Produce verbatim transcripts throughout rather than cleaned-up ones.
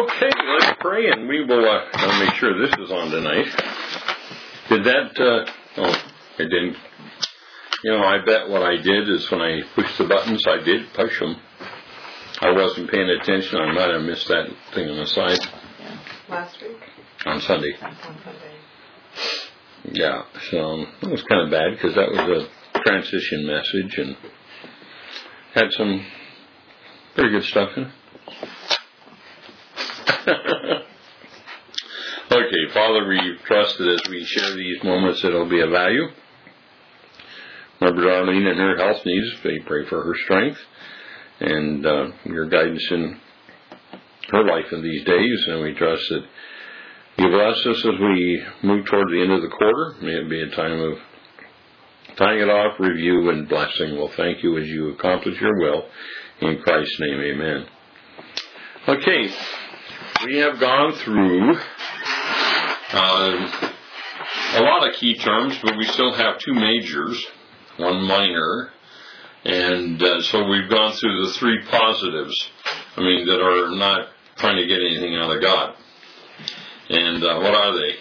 Okay, let's pray, and we will uh, I'll make sure this is on tonight. Did that, uh, oh, I didn't. You know, I bet what I did is when I pushed the buttons, I did push them. I wasn't paying attention. I might have missed that thing on the side. Yeah. Last week? On Sunday. On Sunday. Yeah, so it was kind of bad because that was a transition message and had some pretty good stuff in it. Okay, Father, we trust that as we share these moments, it'll be of value. Remember Darlene and her health needs. We pray for her strength and uh, your guidance in her life in these days, and we trust that you bless us as we move toward the end of the quarter. May it be a time of tying it off, review, and blessing. We'll thank you as you accomplish your will. In Christ's name, amen. Okay, we have gone through uh, a lot of key terms, but we still have two majors, one minor, and uh, so we've gone through the three positives, I mean, that are not trying to get anything out of God. And uh, what are they?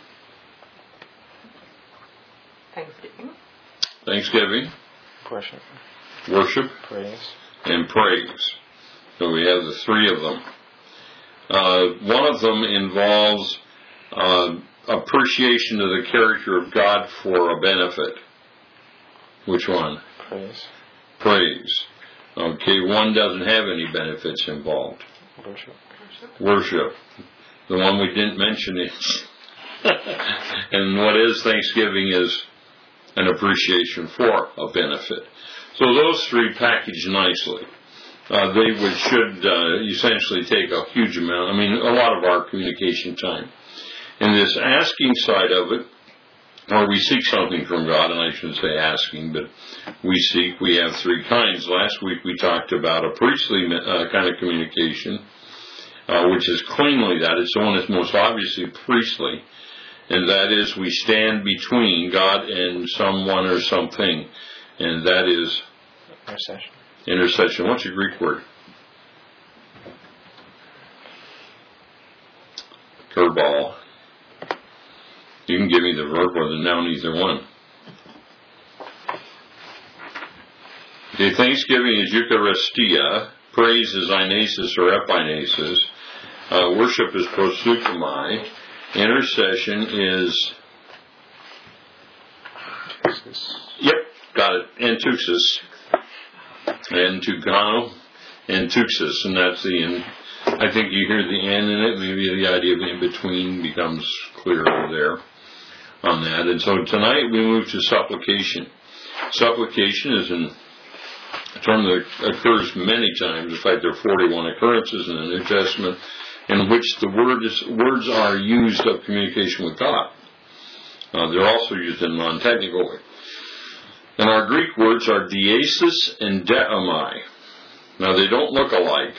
Thanksgiving. Thanksgiving. Worship. Worship. Praise. And praise. So we have the three of them. Uh, one of them involves uh, appreciation of the character of God for a benefit. Which one? Praise. Praise. Okay, one doesn't have any benefits involved. Worship. Worship. Worship. The one we didn't mention is. And what is Thanksgiving is an appreciation for a benefit. So those three package nicely. Uh, they would should uh, essentially take a huge amount, I mean, a lot of our communication time. And this asking side of it, or we seek something from God, and I shouldn't say asking, but we seek, we have three kinds. Last week we talked about a priestly uh, kind of communication, uh, which is cleanly that. It's the one that's most obviously priestly, and that is we stand between God and someone or something, and that is intercession. Intercession. What's your Greek word? Curveball. You can give me the verb or the noun, either one. Okay, Thanksgiving is Eucharistia. Praise is Inesis or Epinesis. Uh, worship is Proseuchomai. Intercession is... Tuxis. Yep, got it. Antuxis. Antugano. Antuxis, and that's the in. I think you hear the N in it. Maybe the idea of in between becomes clearer there on that. And so tonight we move to supplication. Supplication is an, a term that occurs many times. In fact, there are forty-one occurrences in the New Testament in which the word is, words are used of communication with God. Uh, they're also used in a non-technical way. And our Greek words are diesis and deomai. Now, they don't look alike.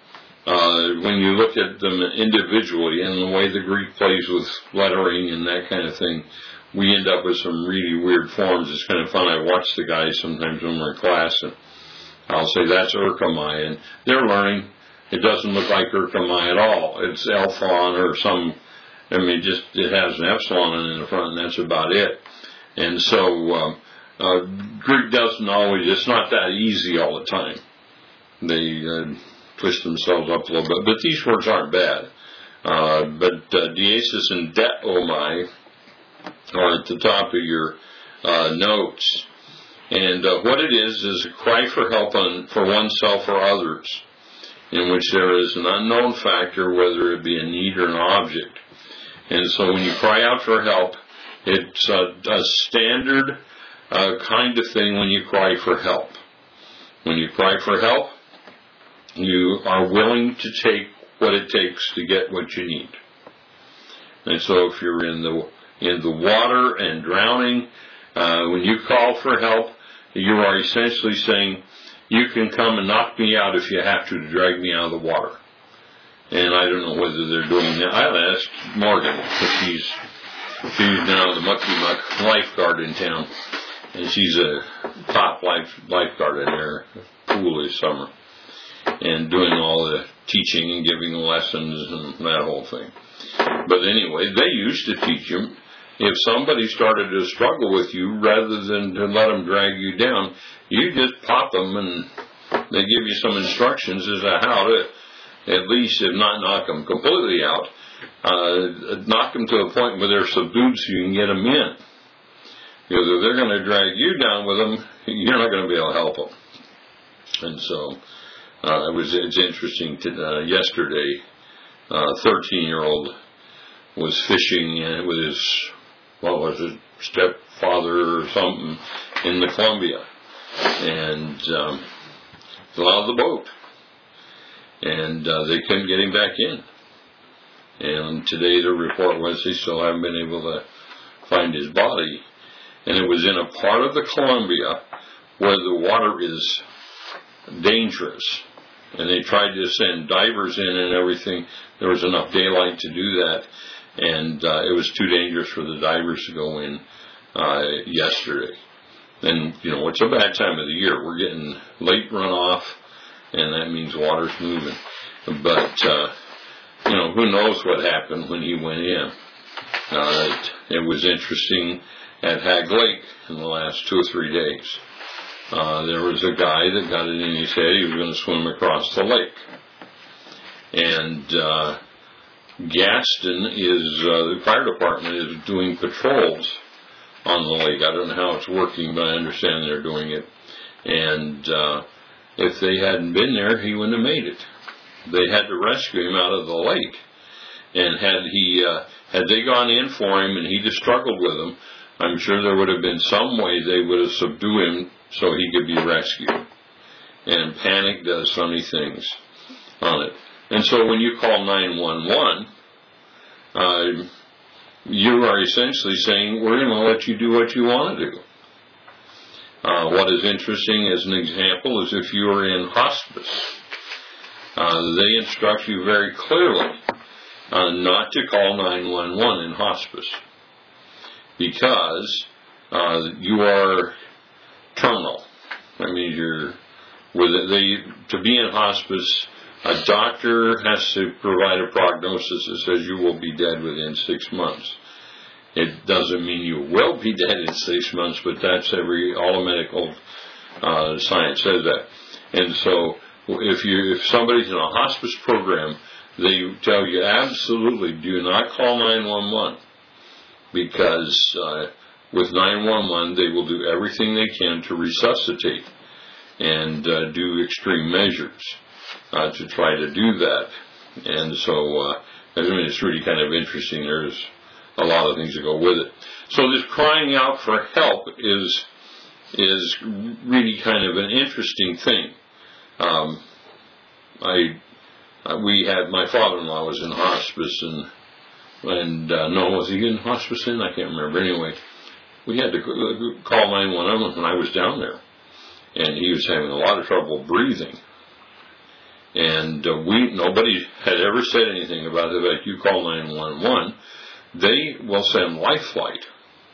Uh, when you look at them individually and the way the Greek plays with lettering and that kind of thing, we end up with some really weird forms. It's kind of fun. I watch the guys sometimes when we're in class, and I'll say, that's Urkamai, and they're learning. It doesn't look like Urkamai at all. It's Elphon or some, I mean, just it has an epsilon in the front, and that's about it. And so um, uh, Greek doesn't always, it's not that easy all the time. They uh, twist themselves up a little bit, but these words aren't bad. Uh, but uh, diesis and deomai are at the top of your uh, notes. And uh, what it is, is a cry for help on, for oneself or others, in which there is an unknown factor, whether it be a need or an object. And so when you cry out for help, it's a, a standard uh, kind of thing when you cry for help. When you cry for help, you are willing to take what it takes to get what you need. And so if you're in the in the water and drowning, uh, when you call for help, you are essentially saying, you can come and knock me out if you have to to drag me out of the water. And I don't know whether they're doing that. I'll ask Morgan, because she's, she's now the Mucky Muck lifeguard in town. And she's a top life lifeguard in their pool this summer. and doing all the teaching and giving lessons and that whole thing. But anyway, they used to teach them. If somebody started to struggle with you, rather than to let them drag you down, you just pop them and they give you some instructions as to how to, at least if not knock them completely out, uh, knock them to a point where they're subdued so you can get them in. Because if they're going to drag you down with them, you're not going to be able to help them. And so uh, it was it's interesting. To, uh, yesterday, a uh, thirteen-year-old was fishing in, with his, what was it, stepfather or something in the Columbia, and um, fell out of the boat, and uh, they couldn't get him back in. And today the report was they still haven't been able to find his body, and it was in a part of the Columbia where the water is dangerous, and they tried to send divers in and everything. There was enough daylight to do that, and uh, it was too dangerous for the divers to go in uh, yesterday. And, you know, it's a bad time of the year. We're getting late runoff, and that means water's moving. But, uh, you know, who knows what happened when he went in. Uh, it, it was interesting at Hag Lake in the last two or three days. Uh, there was a guy that got it in his head he was going to swim across the lake. And uh, Gaston is, uh, the fire department is doing patrols on the lake. I don't know how it's working, but I understand they're doing it. And uh, if they hadn't been there, he wouldn't have made it. They had to rescue him out of the lake. And had he, uh, had they gone in for him and he just struggled with them, I'm sure there would have been some way they would have subdued him so he could be rescued. And panic does funny things on it. And so when you call nine one one, uh, you are essentially saying, we're going to let you do what you want to do. Uh, what is interesting as an example is if you are in hospice, uh, they instruct you very clearly uh, not to call nine one one in hospice, because uh, you are terminal. I mean, you're with it, they to be in hospice. A doctor has to provide a prognosis that says you will be dead within six months. It doesn't mean you will be dead in six months, but that's every all the medical uh, science says that. And so, if you if somebody's in a hospice program, they tell you absolutely do not call nine one one, because uh, with nine one one they will do everything they can to resuscitate and uh, do extreme measures uh, to try to do that. And so, uh, I mean, it's really kind of interesting. There's a lot of things that go with it. So this crying out for help is is really kind of an interesting thing. Um, I uh, we had my father-in-law was in hospice, and and uh, no, was he in hospice then? I can't remember. Anyway, we had to call nine one one when I was down there, and he was having a lot of trouble breathing. And uh, we nobody had ever said anything about it. But if you call nine one one, they will send life flight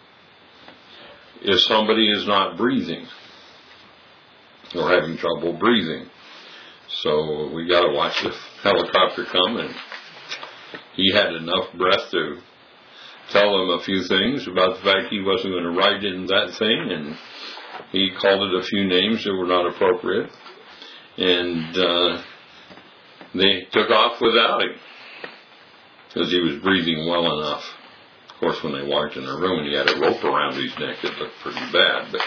if somebody is not breathing or having trouble breathing. So we got to watch the helicopter come, and he had enough breath to tell them a few things about the fact he wasn't going to ride in that thing, and he called it a few names that were not appropriate, and uh, they took off without him because he was breathing well enough. Of course, when they walked in the room and he had a rope around his neck, it looked pretty bad. But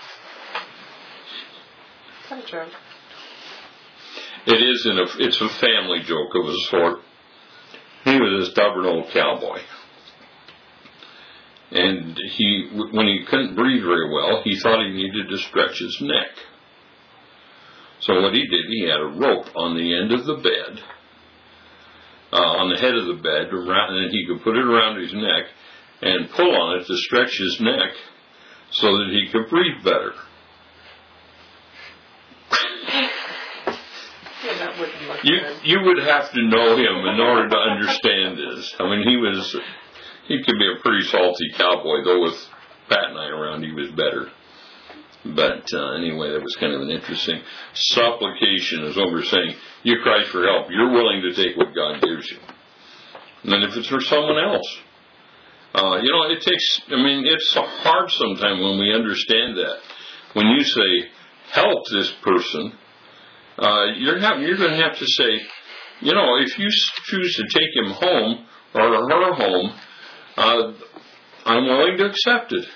Is that a joke? it is in a, it's a family joke of a sort. He was a stubborn old cowboy. And he, when he couldn't breathe very well, he thought he needed to stretch his neck. So what he did, he had a rope on the end of the bed, uh, on the head of the bed, around, and then he could put it around his neck and pull on it to stretch his neck so that he could breathe better. Yeah, that wouldn't look You good. you would have to know him in order to understand this. I mean, he was he could be a pretty salty cowboy, though with Pat and I around, he was better. But uh, anyway, that was kind of an interesting. Supplication is over saying, you cry for help. You're willing to take what God gives you. And then if it's for someone else, uh, you know, it takes, I mean, it's hard sometimes when we understand that. When you say, help this person, uh, you're, have, you're going to have to say, you know, if you choose to take him home or her home, uh, I'm willing to accept it.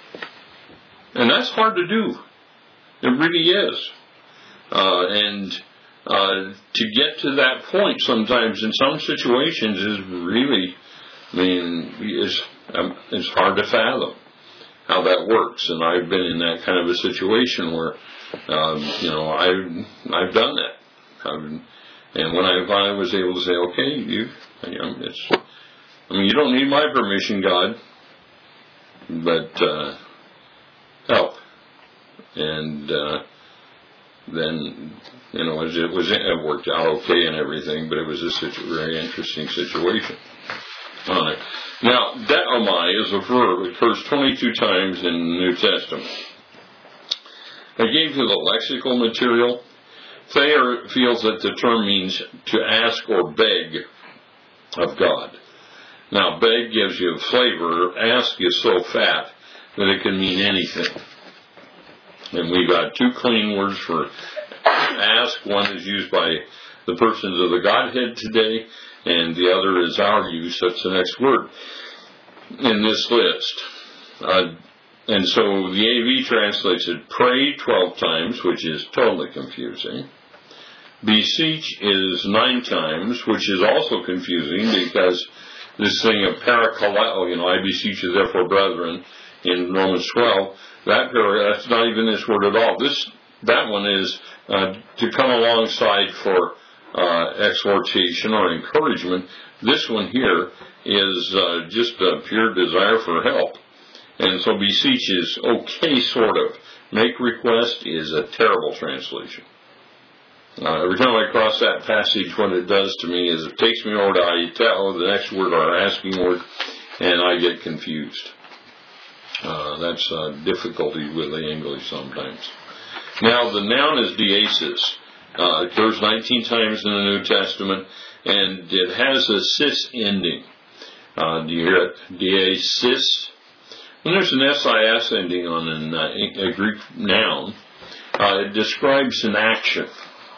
And that's hard to do. It really is. Uh, and uh, to get to that point sometimes in some situations is really, I mean, is um, it's hard to fathom how that works. And I've been in that kind of a situation where, um, you know, I've, I've done that. I've, and when I, I was able to say, okay, you, you know, it's, I mean, you don't need my permission, God, but uh, help. And uh, then, you know, it was it worked out okay and everything, but it was a situ- very interesting situation. All right. Now, deomai is a verb. It occurs twenty-two times in the New Testament. I gave you the lexical material. Thayer feels that the term means to ask or beg of God. Now, beg gives you a flavor. Ask is so fat that it can mean anything. And we've got two clean words for ask. One is used by the persons of the Godhead today, and the other is our use. That's the next word in this list. Uh, and so the A V translates it pray twelve times, which is totally confusing. Beseech is nine times, which is also confusing because this thing of parakaleo, you know, I beseech you therefore, brethren, in Romans twelve, that paragraph, that's not even this word at all. This, that one is uh, to come alongside for uh, exhortation or encouragement. This one here is uh, just a pure desire for help. And so beseech is okay, sort of. Make request is a terrible translation. Uh, every time I cross that passage, what it does to me is it takes me over to aitel, the next word, our asking word, and I get confused. Uh, that's uh, difficulty with the English sometimes. Now, the noun is diesis. Uh, it occurs nineteen times in the New Testament, and it has a cis ending. Uh, do you hear it? Diesis. When there's an S I S ending on an, uh, a Greek noun, uh, it describes an action.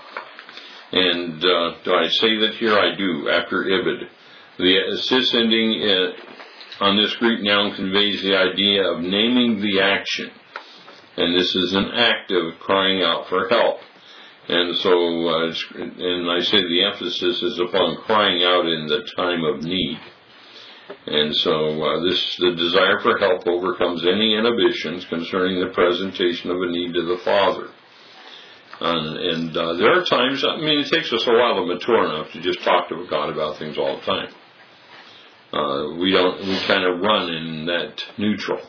And uh, do I say that here? I do, after ibid. The cis ending uh, on this Greek noun conveys the idea of naming the action. And this is an act of crying out for help. And so, uh, and I say the emphasis is upon crying out in the time of need. And so uh, this, the desire for help overcomes any inhibitions concerning the presentation of a need to the Father. And, and uh, there are times, I mean, it takes us a while to mature enough to just talk to God about things all the time. Uh, we don't, we kind of run in that neutral.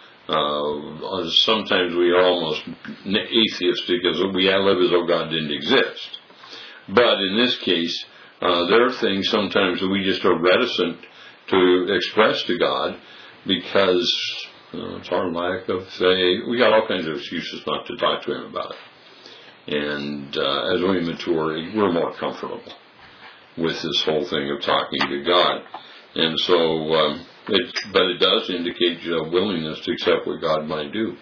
Uh, sometimes we are almost atheistic because we live as though God didn't exist. But in this case, uh, there are things sometimes that we just are reticent to express to God because you know, it's our lack of faith. We got all kinds of excuses not to talk to Him about it. And uh, as we mature, we're more comfortable with this whole thing of talking to God. And so, um, it, but it does indicate a willingness to accept what God might do.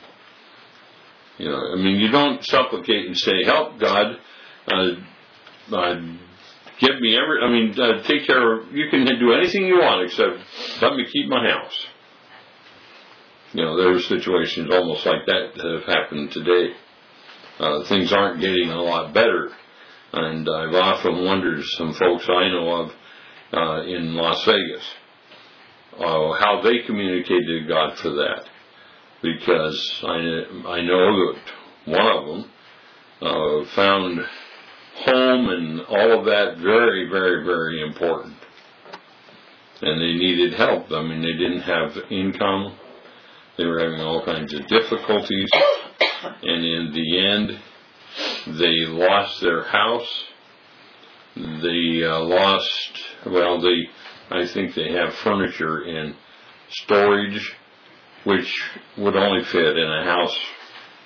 You know, I mean, you don't supplicate and say, "Help, God, uh, uh, give me every." I mean, uh, take care of. You can do anything you want except let me keep my house. You know, there are situations almost like that that have happened today. Uh, things aren't getting a lot better, and I've often wondered, some folks I know of uh, in Las Vegas, uh, how they communicated to God for that, because I, I know that one of them uh, found home and all of that very, very, very important, and they needed help. I mean, they didn't have income. They were having all kinds of difficulties. And in the end, they lost their house. They uh, lost, well, they, I think they have furniture in storage, which would only fit in a house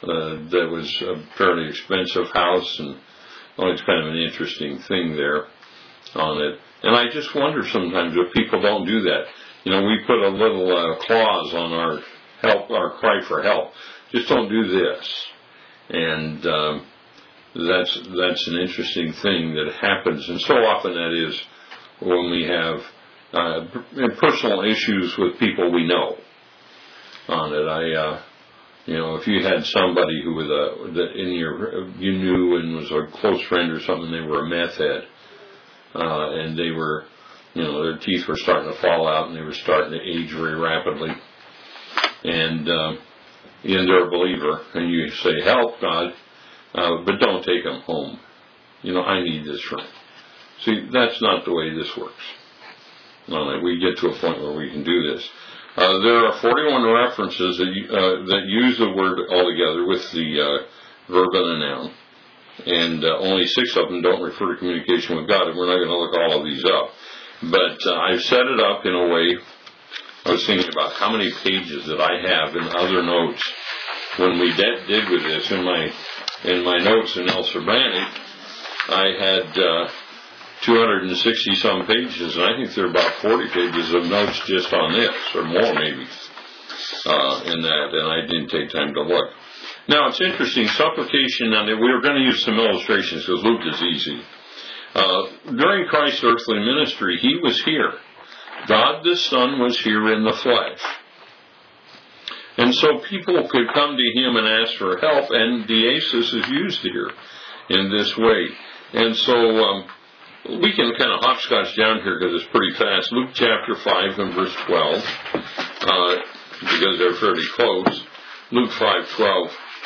uh, that was a fairly expensive house, and oh, it's kind of an interesting thing there on it. And I just wonder sometimes if people don't do that. You know, we put a little uh, clause on our help, our cry for help. Just don't do this. And um, that's that's an interesting thing that happens, and so often that is when we have uh, personal issues with people we know on it. I, uh, you know, if you had somebody who was a that in your you knew and was a close friend or something, they were a meth head, uh, and they were, you know, their teeth were starting to fall out and they were starting to age very rapidly, and uh, and they're a believer, and you say, "Help, God." Uh, but don't take them home. You know, I need this friend. See, that's not the way this works. Uh, we get to a point where we can do this. Uh, there are forty-one references that, uh, that use the word altogether with the uh, verb and the noun. And uh, only six of them don't refer to communication with God, and we're not going to look all of these up. But uh, I've set it up in a way, I was thinking about how many pages that I have in other notes when we did, did with this in my In my notes in El Sobrani, I had uh, two hundred sixty some pages, and I think there are about forty pages of notes just on this, or more maybe, uh, in that, and I didn't take time to look. Now, it's interesting, supplication, and we were going to use some illustrations because Luke is easy. Uh, during Christ's earthly ministry, he was here. God the Son was here in the flesh. And so people could come to him and ask for help, and deesis is used here in this way. And so um, we can kind of hopscotch down here because it's pretty fast. Luke chapter five and verse twelve, uh, because they're fairly close. Luke five twelve.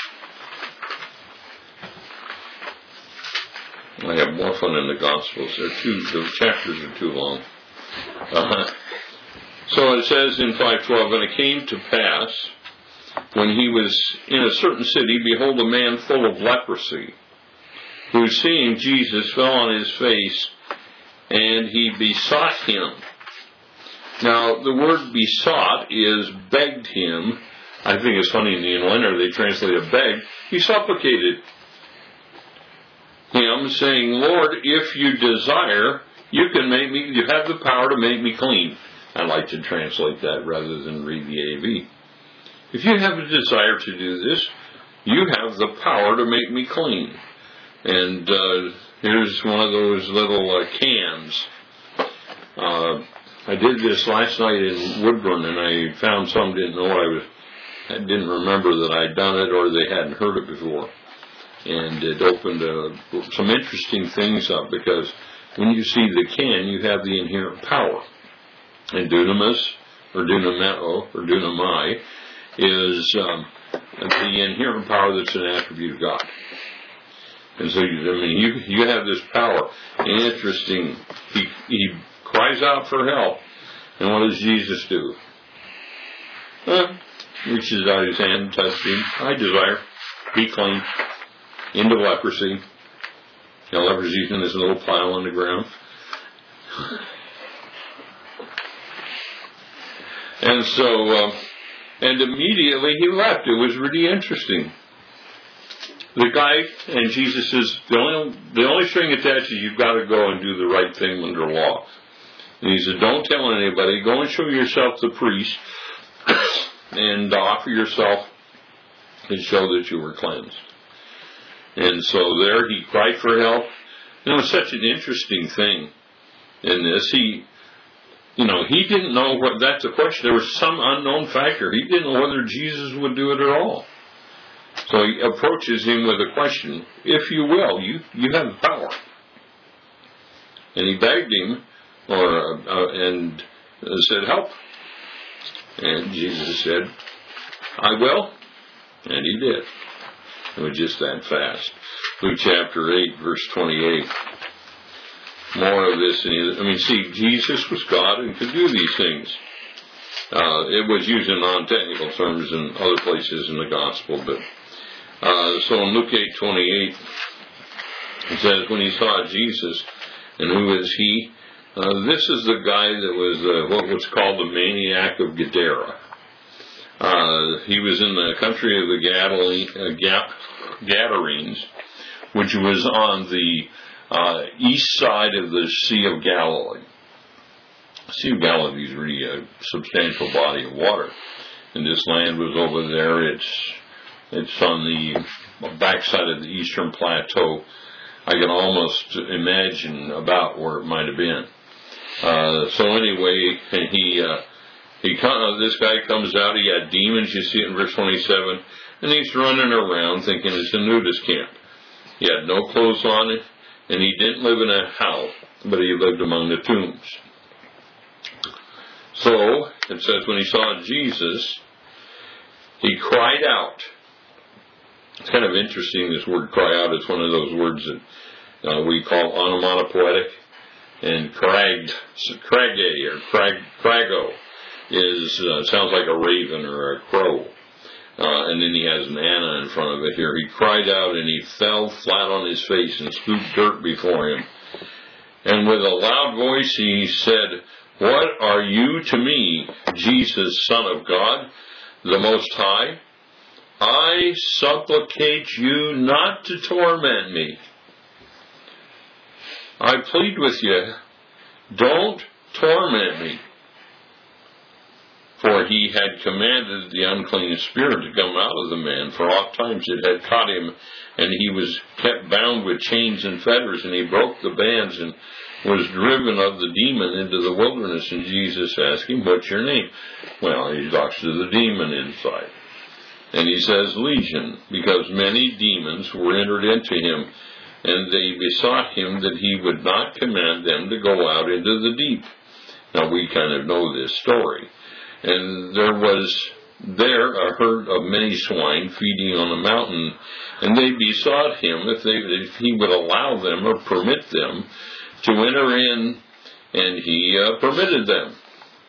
I have more fun in the Gospels. They're too, the chapters are too long. Uh, so it says in five twelve, and it came to pass, when he was in a certain city, behold, a man full of leprosy, who seeing Jesus fell on his face, and he besought him. Now, the word besought is begged him. I think it's funny in the Inlander they translate it begged. He supplicated him, saying, Lord, if you desire, you can make me, you have the power to make me clean. I like to translate that rather than read the A V. If you have a desire to do this, you have the power to make me clean. And uh, here's one of those little uh, cans. Uh, I did this last night in Woodburn, and I found some didn't know I was. I didn't remember that I'd done it, or they hadn't heard it before. And it opened uh, some interesting things up, because when you see the can, you have the inherent power. And dunamis, or dunameo, or dunamai, is um, the inherent power that's an attribute of God. And so, you, I mean, you you have this power. And interesting, he, he cries out for help. And what does Jesus do? Uh, reaches out his hand, touches him. I desire, be clean, into leprosy. You know, leprosy's in this little pile on the ground. And so, uh, and immediately he left. It was really interesting. The guy, and Jesus says, the only, the only string attached is you've got to go and do the right thing under law. And he said, don't tell anybody. Go and show yourself the priest and offer yourself and show that you were cleansed. And so there he cried for help. And it was such an interesting thing in this. He, you know, he didn't know what, that's the question. There was some unknown factor. He didn't know whether Jesus would do it at all. So he approaches him with a question, if you will, you, you have the power. And he begged him, or uh, uh, and said, help. And Jesus said, I will. And he did. It was just that fast. Luke chapter eight, verse twenty-eight. More of this. I mean, see, Jesus was God and could do these things. Uh, it was used in non-technical terms in other places in the gospel, but uh, so in Luke eight twenty-eight, it says, when he saw Jesus, and who is he? Uh, this is the guy that was uh, what was called the maniac of Gadara. Uh, he was in the country of the Gadale- uh, Ga- Gadarenes, which was on the uh, east side of the Sea of Galilee. The Sea of Galilee is really a substantial body of water, and this land was over there. It's it's on the backside of the eastern plateau. I can almost imagine about where it might have been. Uh, so anyway, he uh, he uh, this guy comes out. He had demons. You see it in verse twenty-seven, and he's running around thinking it's a nudist camp. He had no clothes on, and he didn't live in a house, but he lived among the tombs. So it says when he saw Jesus, he cried out. It's kind of interesting, this word cry out. It's one of those words that uh, we call onomatopoetic. And crag, craggy or crag, crago is, uh, sounds like a raven or a crow. Uh, and then he has an Anna in front of it here. He cried out and he fell flat on his face and scooped dirt before him. And with a loud voice he said, "What are you to me, Jesus, Son of God, the Most High? I supplicate you not to torment me. I plead with you, don't torment me." For he had commanded the unclean spirit to come out of the man, for oft times it had caught him, and he was kept bound with chains and fetters, and he broke the bands and was driven of the demon into the wilderness. And Jesus asked him, "What's your name?" Well, he talks to the demon inside. And he says, "Legion," because many demons were entered into him, and they besought him that he would not command them to go out into the deep. Now we kind of know this story. And there was there a herd of many swine feeding on the mountain, and they besought him if, they, if he would allow them or permit them to enter in, and he uh, permitted them.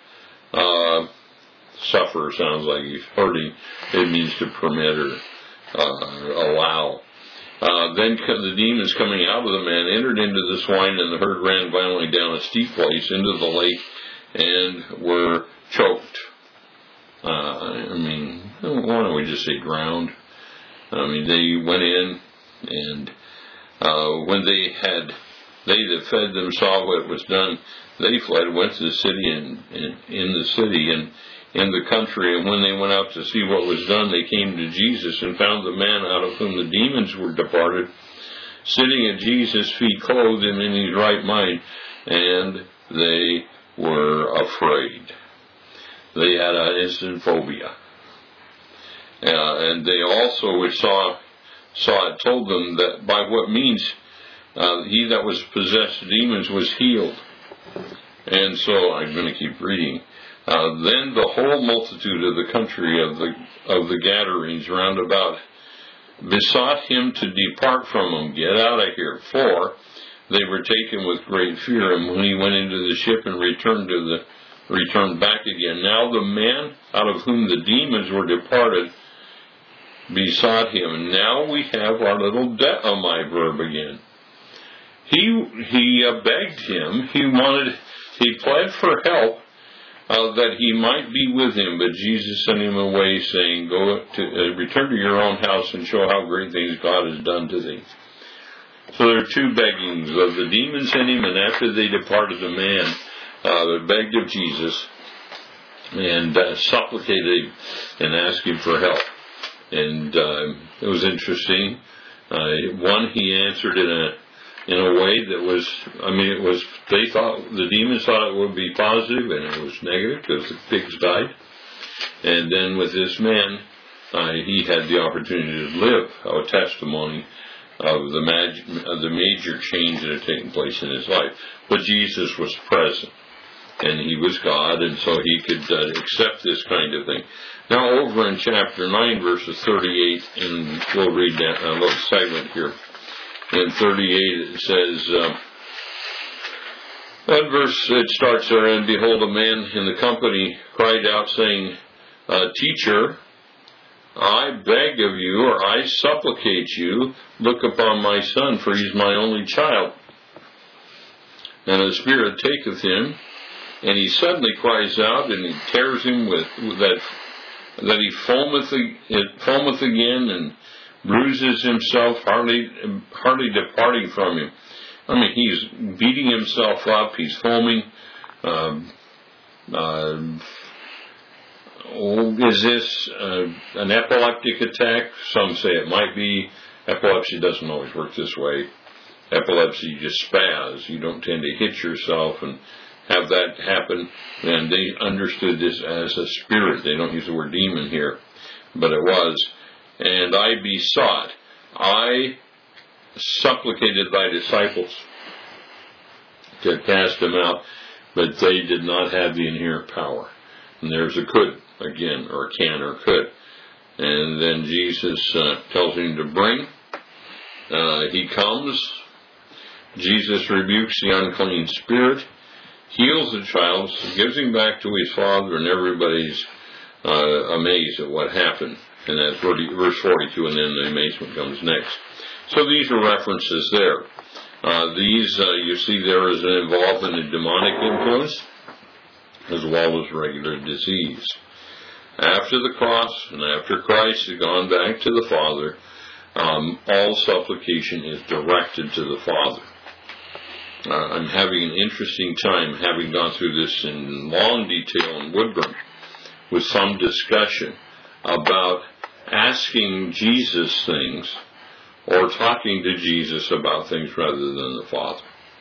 Uh, suffer sounds like he's hurting. It means to permit or uh, allow. Uh, then the demons coming out of the man entered into the swine, and the herd ran violently down a steep place into the lake and were choked. Uh, I mean, why don't we just say drowned? I mean, they went in, and uh, when they had, they that fed them saw what was done, they fled, went to the city, and, and in the city and in the country, and when they went out to see what was done, they came to Jesus and found the man out of whom the demons were departed, sitting at Jesus' feet, clothed and in his right mind, and they were afraid. They had an instant phobia. Uh, and they also, which saw, saw it, told them that by what means uh, he that was possessed of demons was healed. And so, I'm going to keep reading. Uh, then the whole multitude of the country of the of the Gadarenes round about besought him to depart from them, get out of here, for they were taken with great fear. And when he went into the ship and returned to the returned back again, now the man out of whom the demons were departed besought him. Now we have our little de'amai verb again. He he uh, begged him. He wanted. He pled for help. Uh, that he might be with him, but Jesus sent him away, saying, "Go to uh, return to your own house and show how great things God has done to thee." So there are two beggings of the demons in him, and after they departed the man, uh, they begged of Jesus and uh, supplicated him and asked him for help. And uh, it was interesting. Uh, one, he answered in a in a way that was, I mean, it was, they thought, the demons thought it would be positive, and it was negative because the pigs died. And then with this man, uh, he had the opportunity to live a testimony of the, mag- of the major change that had taken place in his life. But Jesus was present, and he was God, and so he could uh, accept this kind of thing. Now over in chapter nine, verses thirty-eight, and we'll read that a little segment here. In thirty-eight it says, uh, that verse, it starts there, "And behold, a man in the company cried out, saying, uh, Teacher, I beg of you, or I supplicate you, look upon my son, for he is my only child. And the spirit taketh him, and he suddenly cries out, and he tears him with, with that that he foameth, foameth again and bruises himself, hardly, hardly departing from him. I mean, he's beating himself up, he's foaming. Uh, uh, oh, is this uh, an epileptic attack? Some say it might be. Epilepsy doesn't always work this way. Epilepsy, you just spaz. You don't tend to hit yourself and have that happen. And they understood this as a spirit. They don't use the word demon here, but it was. And I besought, I supplicated thy disciples to cast them out, but they did not have the inherent power. And there's a could again, or can or could. And then Jesus uh, tells him to bring. Uh, he comes. Jesus rebukes the unclean spirit, heals the child, gives him back to his father, and everybody's uh, amazed at what happened. And that's verse forty-two, and then the amazement comes next. So these are references there. Uh, these, uh, you see, there is an involvement in demonic influence as well as regular disease. After the cross and after Christ has gone back to the Father, um, all supplication is directed to the Father. Uh, I'm having an interesting time having gone through this in long detail in Woodburn with some discussion about asking Jesus things or talking to Jesus about things rather than the Father.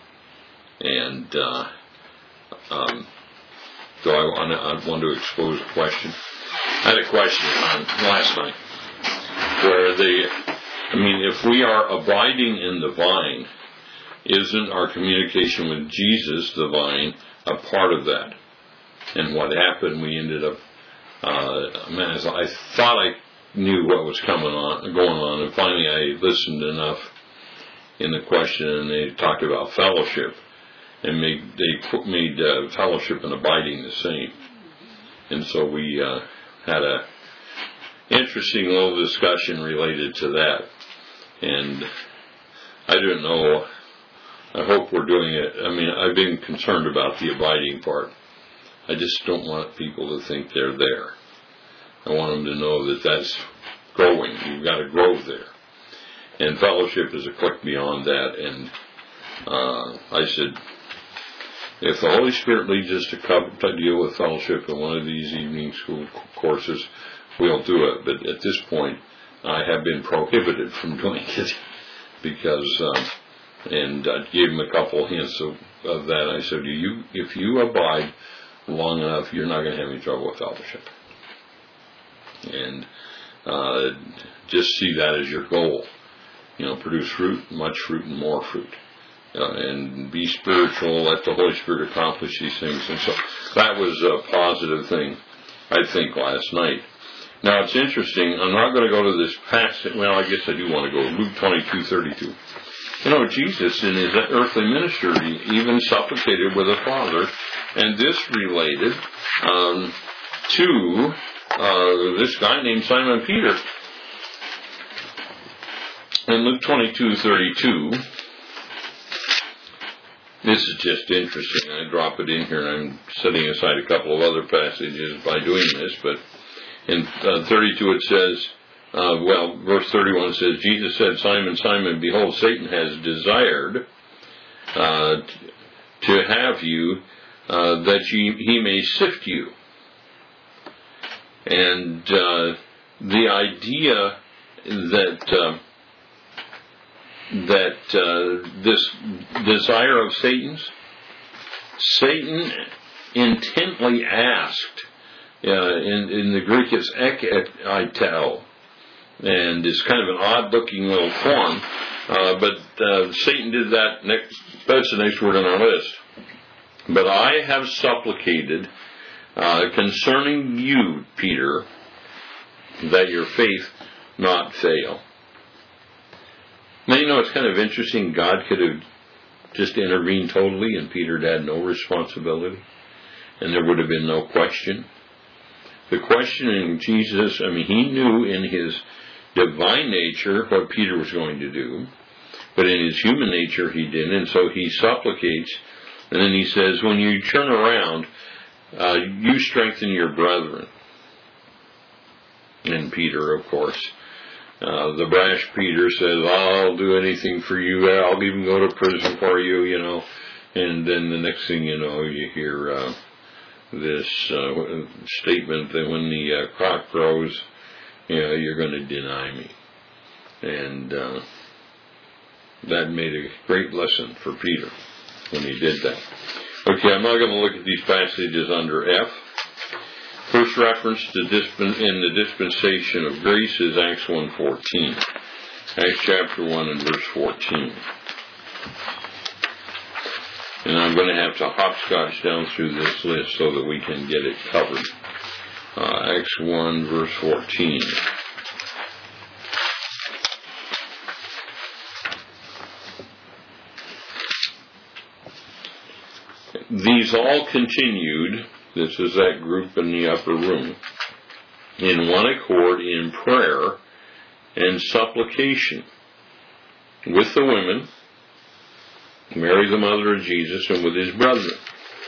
And uh, um, so I want, to, I want to expose a question. I had a question last night where they, I mean, if we are abiding in the vine, isn't our communication with Jesus, the vine, a part of that? And what happened, we ended up, uh, man, I thought I knew what was coming on, going on, and finally I listened enough in the question, and they talked about fellowship, and made, they put, made uh, fellowship and abiding the same. And so we uh, had a interesting little discussion related to that. And I don't know, I hope we're doing it. I mean, I've been concerned about the abiding part. I just don't want people to think they're there. I want them to know that that's growing. You've got to grow there. And fellowship is a click beyond that. And uh, I said, if the Holy Spirit leads us to, come, to deal with fellowship in one of these evening school courses, we'll do it. But at this point, I have been prohibited from doing it because, um, and I gave him a couple hints of, of that. I said, you, if you abide long enough, you're not going to have any trouble with fellowship. And uh, just see that as your goal. You know, produce fruit, much fruit, and more fruit. Uh, and be spiritual, let the Holy Spirit accomplish these things. And so that was a positive thing, I think, last night. Now, it's interesting. I'm not going to go to this passage. Well, I guess I do want to go. Luke twenty-two thirty-two. You know, Jesus, in his earthly ministry, even supplicated with the Father. And this related um, to uh, this guy named Simon Peter. In Luke twenty-two thirty-two, this is just interesting. I drop it in here, and I'm setting aside a couple of other passages by doing this. But in uh, thirty-two it says, uh, well, verse thirty-one says, Jesus said, Simon, Simon, behold, Satan has desired uh, to have you, uh, that ye, he may sift you. And uh, the idea that uh, that uh, this desire of Satan's, Satan intently asked, uh, in, in the Greek it's ekeitel, and it's kind of an odd-looking little form, uh, but uh, Satan did that, next, that's the next word on our list. But I have supplicated uh, concerning you, Peter, that your faith not fail. Now, you know, it's kind of interesting. God could have just intervened totally, and Peter had no responsibility, and there would have been no question. The questioning Jesus, I mean, he knew in his divine nature what Peter was going to do, but in his human nature he didn't, and so he supplicates, and then he says, when you turn around, uh, you strengthen your brethren. And Peter, of course, uh, the brash Peter says, I'll do anything for you. I'll even go to prison for you, you know. And then the next thing you know, you hear uh, this uh, statement that when the uh, cock crows, you know, you're going to deny me. And uh, that made a great lesson for Peter when he did that. Okay, I'm now going to look at these passages under F. First reference to disp- in the dispensation of grace is Acts one fourteen. Acts chapter one and verse fourteen. And I'm going to have to hopscotch down through this list so that we can get it covered. Uh, Acts one verse fourteen. These all continued, this is that group in the upper room, in one accord in prayer and supplication with the women, Mary the mother of Jesus, and with his brethren.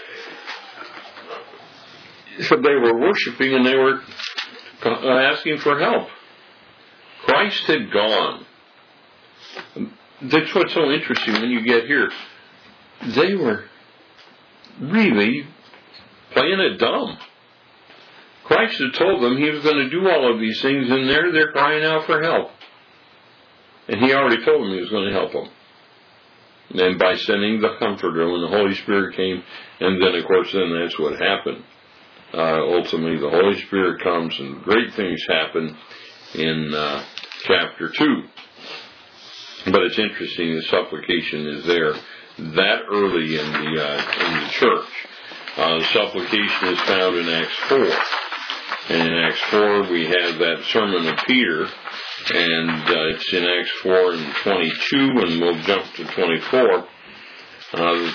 So they were worshiping and they were asking for help. Christ had gone. That's what's so interesting when you get here. They were really playing it dumb. Christ had told them he was going to do all of these things, and there they're crying out for help. And he already told them he was going to help them. And by sending the Comforter, when the Holy Spirit came, and then of course then that's what happened. Uh, ultimately the Holy Spirit comes and great things happen in uh, chapter two. But it's interesting, the supplication is there that early in the uh, in the church. Uh, supplication is found in Acts four. And in Acts four we have that sermon of Peter, and uh, it's in Acts four and twenty-two, and we'll jump to twenty-four. Uh,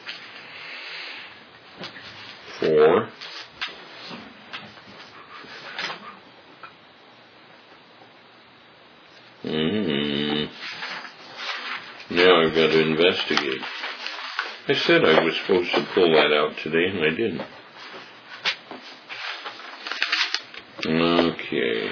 four. Mm-hmm. Now I've got to investigate. I said I was supposed to pull that out today, and I didn't. Okay.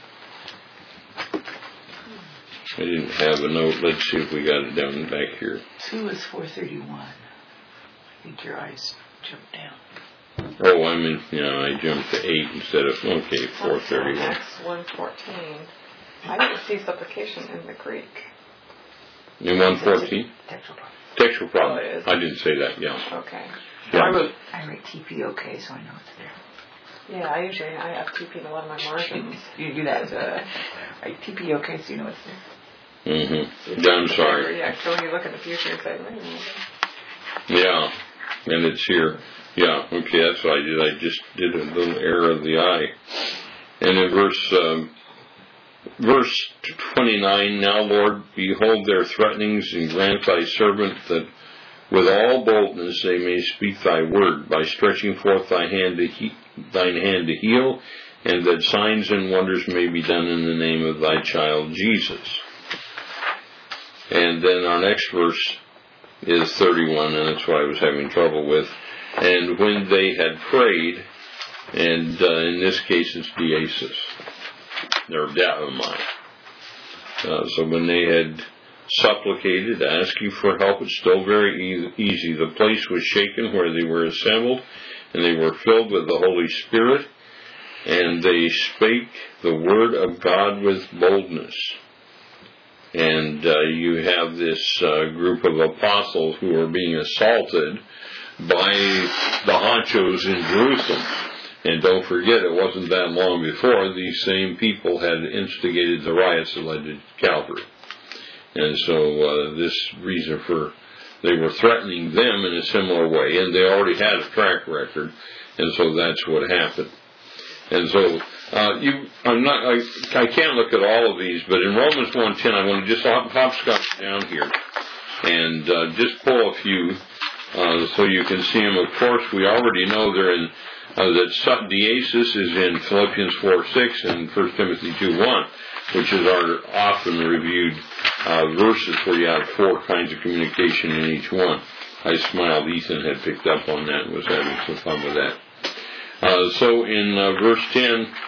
I didn't have a note. Let's see if we got it down back here. Two is four thirty-one. I think your eyes jumped down. Oh, I mean, you know, I jumped to eight instead of, okay, four thirty-one. Acts one fourteen. I didn't see supplication in the Greek. In one fourteen? Textual problem. Textual problem. Oh, it is. I didn't say that, yeah. Okay. Yeah. I wrote, I write T P O K, so I know it's there. yeah, I usually, I have T P in a lot of my margins. You do that. Uh, right, T P O K, so you know it's there. Mm-hmm. Yeah, I'm sorry. Yeah, so when you look in the future and say, mm. Yeah, and it's here. Yeah, okay, that's what I did. I just did a little error of the eye. And in verse um, verse twenty-nine, now, Lord, behold their threatenings, and grant thy servant that with all boldness they may speak thy word, by stretching forth thy hand to he- thine hand to heal, and that signs and wonders may be done in the name of thy child Jesus. And then our next verse is thirty-one, and that's what I was having trouble with. And when they had prayed, and uh, in this case it's diesis, or daimai. Uh, so when they had supplicated, asking for help, it's still very e- easy. The place was shaken where they were assembled, and they were filled with the Holy Spirit, and they spake the word of God with boldness. And uh, you have this uh, group of apostles who are being assaulted by the honchos in Jerusalem. And don't forget, it wasn't that long before these same people had instigated the riots that led to Calvary. And so uh, this reason for, they were threatening them in a similar way, and they already had a track record, and so that's what happened. And so, uh, you, I'm not, I, I can't look at all of these, but in Romans one ten, I want to just hop, hopscotch down here, and uh, just pull a few, uh, so you can see them. Of course, we already know they're in, uh, that diesis is in Philippians four six and First Timothy two one, which is our often reviewed uh, verses where you have four kinds of communication in each one. I smiled. Ethan had picked up on that and was having some fun with that. Uh, so in uh, verse ten,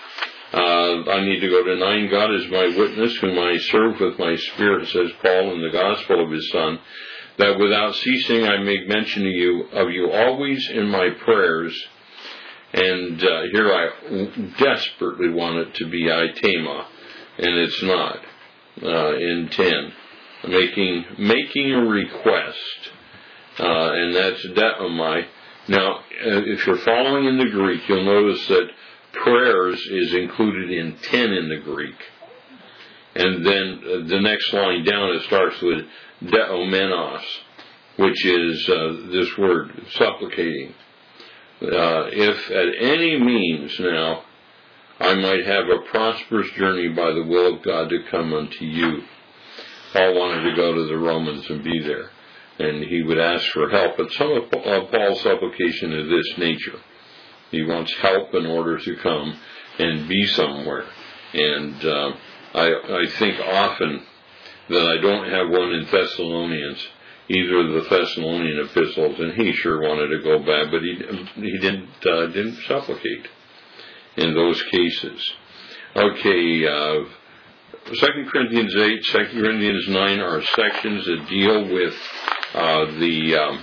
Uh, I need to go to nine. God is my witness, whom I serve with my spirit, says Paul in the gospel of his Son, that without ceasing I make mention to you of you always in my prayers. And uh, here I desperately want it to be itema, and it's not. Uh, in ten, making making a request, uh, and that's deomai. Now, uh, if you're following in the Greek, you'll notice that prayers is included in ten in the Greek. And then uh, the next line down, it starts with deomenos, which is uh, this word, supplicating. Uh, if at any means now I might have a prosperous journey by the will of God to come unto you. Paul wanted to go to the Romans and be there, and he would ask for help. But some of Paul's supplication is this nature. He wants help in order to come and be somewhere. And uh, I, I think often that I don't have one in Thessalonians, either of the Thessalonian epistles, and he sure wanted to go back, but he he didn't uh, didn't supplicate in those cases. Okay, uh, Second Corinthians eight, Second Corinthians nine are sections that deal with uh, the um,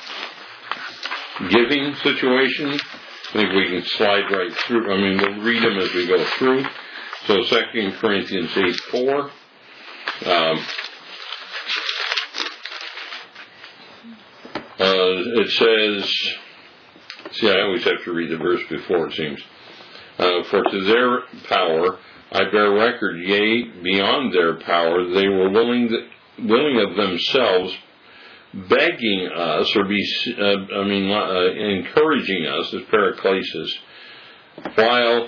giving situation. I think we can slide right through. I mean, we'll read them as we go through. So Second Corinthians eight four. Um, uh, it says, see, I always have to read the verse before, it seems. Uh, for to their power I bear record, yea, beyond their power, they were willing, that, willing of themselves, begging us, or be, uh, I mean, uh, encouraging us as paraklesis, while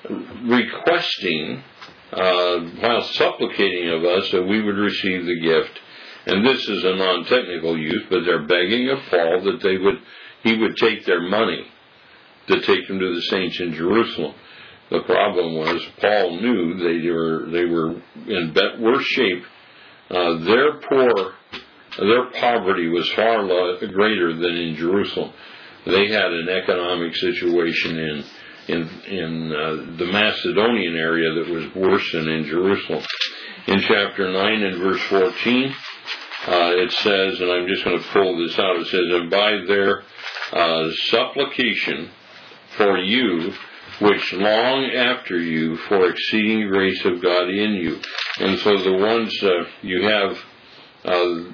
requesting, uh, while supplicating of us that we would receive the gift. And this is a non-technical use, but they're begging of Paul that they would, he would take their money to take them to the saints in Jerusalem. The problem was Paul knew they were they were in worse shape. Uh, their poor, their poverty was far greater than in Jerusalem. They had an economic situation in in in uh, the Macedonian area that was worse than in Jerusalem. In chapter nine and verse fourteen, uh, it says, and I'm just going to pull this out. It says, and by their uh, supplication for you, which long after you for exceeding grace of God in you. And so the ones uh, you have uh,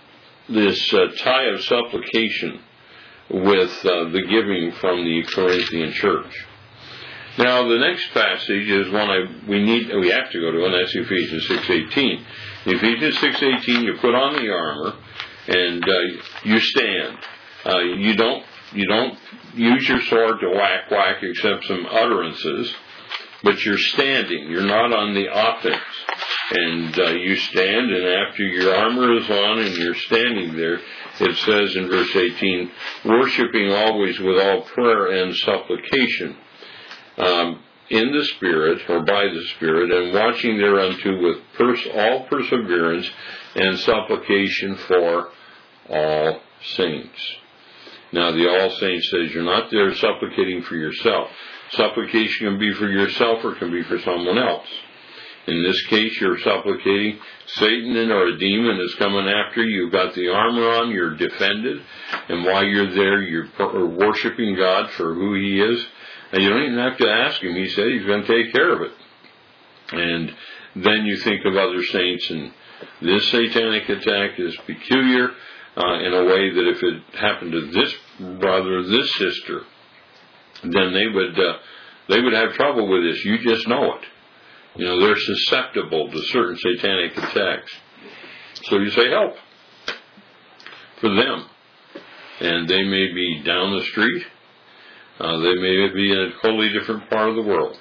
this uh, tie of supplication with uh, the giving from the Corinthian church. Now the next passage is one I we need we have to go to, and that's Ephesians six eighteen. In Ephesians six eighteen, you put on the armor and uh, you stand. Uh, you don't. You don't use your sword to whack whack except some utterances, but you're standing. You're not on the offense. And uh, you stand, and after your armor is on and you're standing there, it says in verse eighteen, worshiping always with all prayer and supplication um, in the Spirit, or by the Spirit, and watching thereunto with pers- all perseverance and supplication for all saints. Now, the all saints says you're not there supplicating for yourself. Supplication can be for yourself or it can be for someone else. In this case, you're supplicating Satan or a demon is coming after you. You've got the armor on, you're defended, and while you're there, you're worshiping God for who He is. And you don't even have to ask Him. He said He's going to take care of it. And then you think of other saints, and this satanic attack is peculiar. Uh, in a way that if it happened to this brother, this sister, then they would uh, they would have trouble with this. You just know it. You know, they're susceptible to certain satanic attacks. So you say help for them, and they may be down the street. Uh, they may be in a totally different part of the world.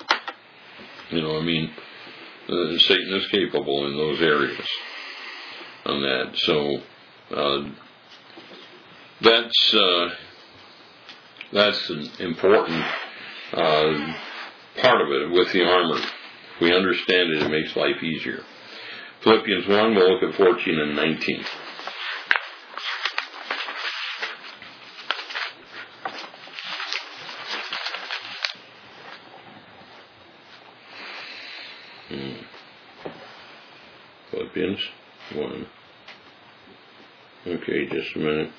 You know, I mean, uh, Satan is capable in those areas on that. So. Uh, that's uh, that's an important uh, part of it with the armor. If we understand it, it makes life easier. Philippians one, we'll look at fourteen and nineteen. Philippians one. Okay, just a minute.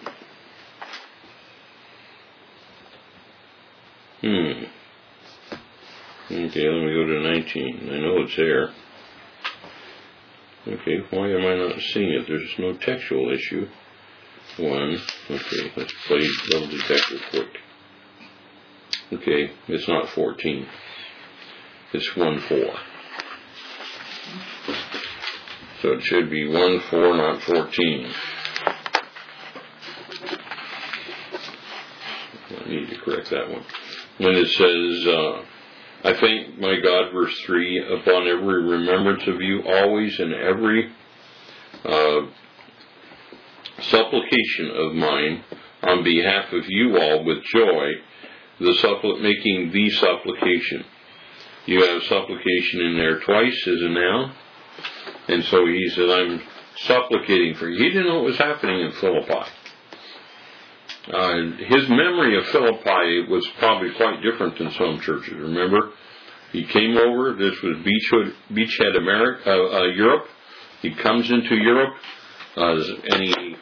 Hmm. Okay, let me go to nineteen. I know it's there. Okay, why am I not seeing it? There's no textual issue. One. Okay, let's play Little Detector quick. Okay, it's not fourteen. It's one four. So it should be one four, not fourteen. I need to correct that one. When it says, uh, I thank my God, verse three, upon every remembrance of you, always in every uh, supplication of mine, on behalf of you all with joy, the suppl- making the supplication. You have supplication in there twice as a noun. And so he said, I'm supplicating for you. He didn't know what was happening in Philippi. Uh, his memory of Philippi was probably quite different than some churches. Remember, he came over. This was Beachhead, Beachhead America, uh, uh, Europe. He comes into Europe, uh, and he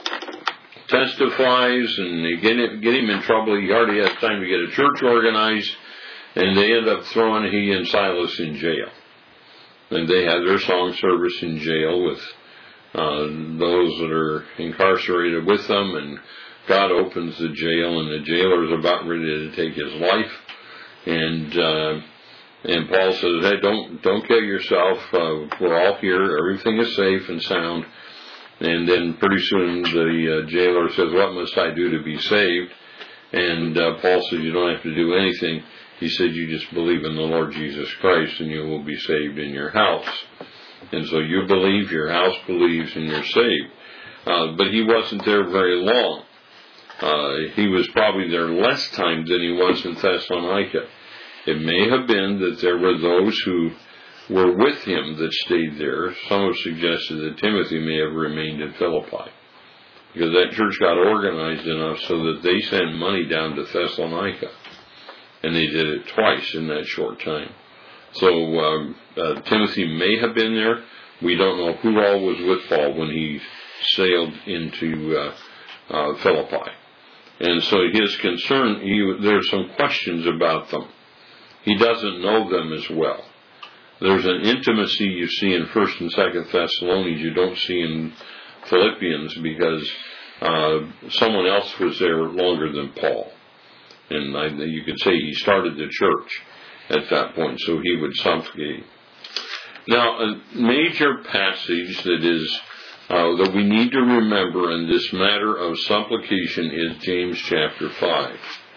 testifies, and they get him, get him in trouble. He hardly has time to get a church organized, and they end up throwing he and Silas in jail. And they have their song service in jail with uh, those that are incarcerated with them, and God opens the jail, and the jailer is about ready to take his life, and uh, and Paul says, "Hey, don't don't kill yourself. Uh, we're all here. Everything is safe and sound." And then pretty soon the uh, jailer says, "What must I do to be saved?" And uh, Paul says, "You don't have to do anything." He said, "You just believe in the Lord Jesus Christ, and you will be saved in your house." And so you believe, your house believes, and you're saved. Uh, but he wasn't there very long. Uh, he was probably there less time than he was in Thessalonica. It may have been that there were those who were with him that stayed there. Some have suggested that Timothy may have remained in Philippi, because that church got organized enough so that they sent money down to Thessalonica, and they did it twice in that short time. So um, uh, Timothy may have been there. We don't know who all was with Paul when he sailed into uh, uh, Philippi. And so his concern, he, there's some questions about them. He doesn't know them as well. There's an intimacy you see in First and Second Thessalonians you don't see in Philippians, because uh, someone else was there longer than Paul. And I, you could say he started the church at that point, so he would supplicate. Now, a major passage that is uh, that we need to remember in this matter of supplication is James chapter five.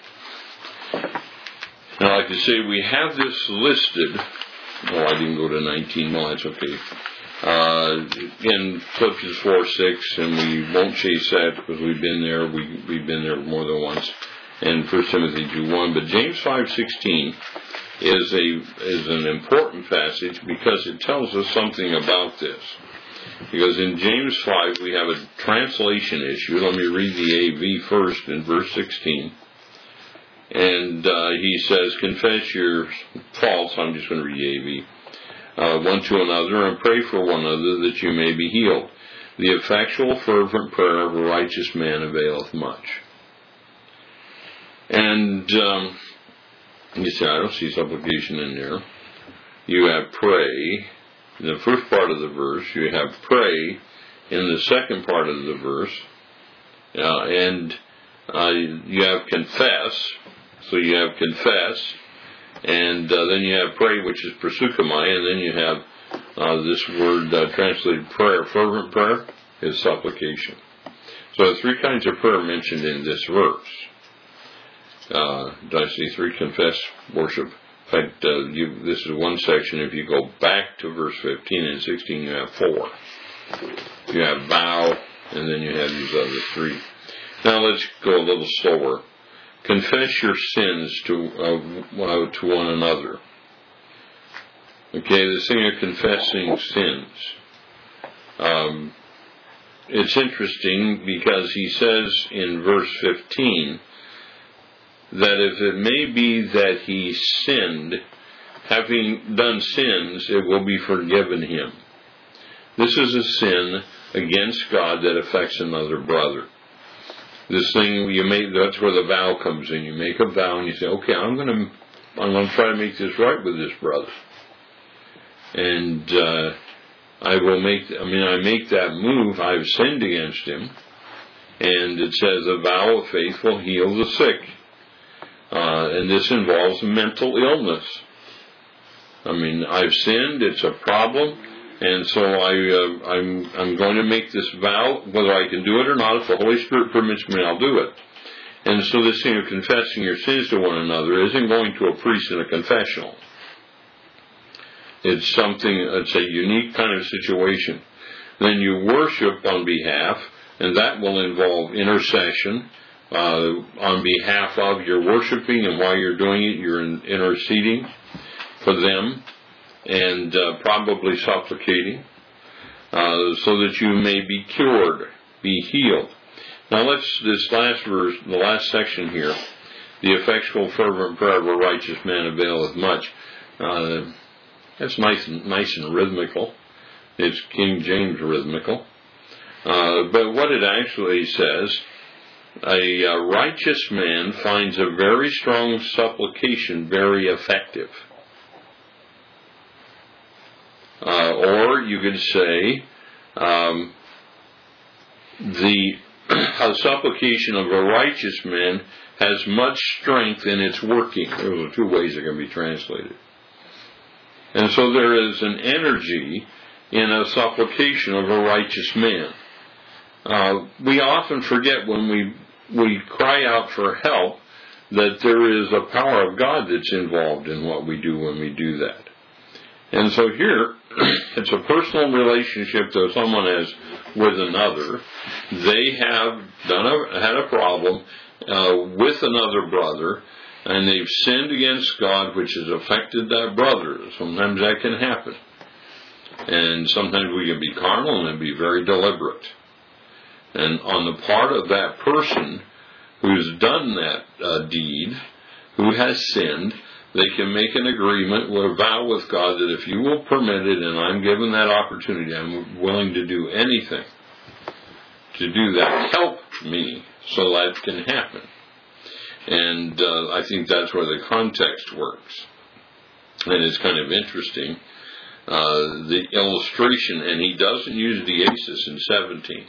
Now, like I say, we have this listed. Oh, I didn't go to nineteen. No, that's okay. Uh, in Philippians four six, and we won't chase that because we've been there. We, we've been there more than once. And First Timothy two one. But James five sixteen is a is an important passage because it tells us something about this. Because in James five we have a translation issue. Let me read the A V first in verse sixteen. And uh, he says, confess your faults, I'm just going to read A V, uh, one to another, and pray for one another that you may be healed. The effectual fervent prayer of a righteous man availeth much. And um, you say, I don't see supplication in there. You have pray in the first part of the verse. You have pray in the second part of the verse. Uh, and uh, you have confess. So you have confess. And uh, then you have pray, which is proseuchomai. And then you have uh, this word uh, translated prayer. Fervent prayer is supplication. So three kinds of prayer mentioned in this verse. Uh, I see three: confess, worship. In fact, uh, you, this is one section. If you go back to verse fifteen and sixteen, you have four. You have vow, and then you have these other three. Now let's go a little slower. Confess your sins to uh, to one another. Okay, this thing of confessing sins. Um, it's interesting because he says in verse fifteen. That if it may be that he sinned, having done sins, it will be forgiven him. This is a sin against God that affects another brother. This thing you make, that's where the vow comes in. You make a vow and you say, okay, I'm going to I'm going to try to make this right with this brother. And uh, I will make, I mean, I make that move. I've sinned against him. And it says a vow of faith will heal the sick. Uh, and this involves mental illness. I mean, I've sinned, it's a problem. And so I, uh, I'm, I'm going to make this vow, whether I can do it or not. If the Holy Spirit permits me, I'll do it. And so this thing of confessing your sins to one another isn't going to a priest in a confessional. It's something, it's a unique kind of situation. Then you worship on behalf, and that will involve intercession uh, on behalf of your worshiping, and while you're doing it, you're interceding for them, and uh, probably supplicating, uh, so that you may be cured, be healed. Now let's, this last verse, the last section here, the effectual fervent prayer of a righteous man availeth much. Uh, that's nice and, nice and rhythmical. It's King James rhythmical. Uh, but what it actually says, a, a righteous man finds a very strong supplication very effective. Uh, or you could say, um, the a supplication of a righteous man has much strength in its working. Those are two ways it can be translated. And so there is an energy in a supplication of a righteous man. Uh, we often forget when we we cry out for help that there is a power of God that's involved in what we do when we do that. And so here, it's a personal relationship that someone has with another. They have done a, had a problem uh, with another brother, and they've sinned against God, which has affected that brother. Sometimes that can happen. And sometimes we can be carnal and be very deliberate. And on the part of that person who's done that uh, deed, who has sinned, they can make an agreement, or a vow with God that if you will permit it and I'm given that opportunity, I'm willing to do anything to do that. Help me so that can happen. And uh, I think that's where the context works. And it's kind of interesting. Uh, the illustration, and he doesn't use deasis in seventeen.